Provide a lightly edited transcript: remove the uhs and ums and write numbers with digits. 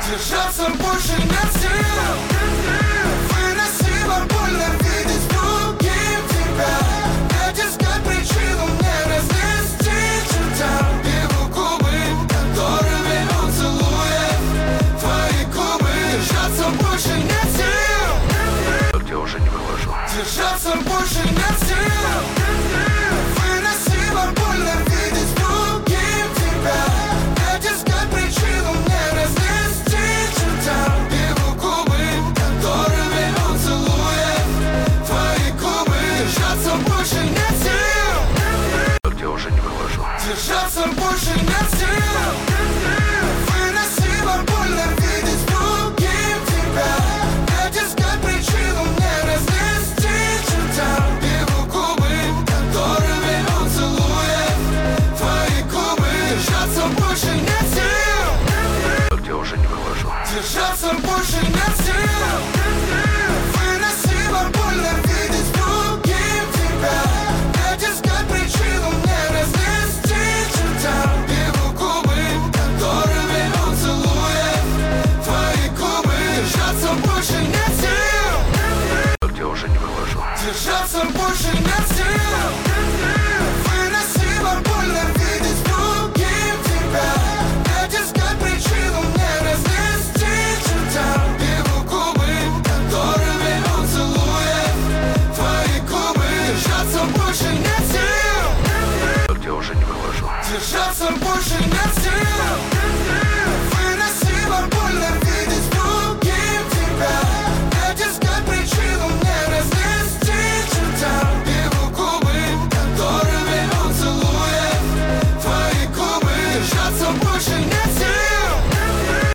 Держаться больше нет сил. Выносимо больно видеть другим тебя. Ведь искать причину мне разнести чертям. Его губы, которыми он целует твои губы. Держаться больше нет сил. Где уже не вывожу. Держаться больше нет сил. Выносимо больно видеть другим тебя. Ведь искать причину мне разнести чертям. Его губы, которыми он целует твои губы. Держаться больше нет сил. Где уже не вывожу. Держаться больше нет сил. Выносимо больно видеть другим тебя. Ведь искать причину мне разнести чертям. Его губы, которыми он целует твои губы. Держаться больше нет сил. Где уже не вывожу. Держаться больше нет сил.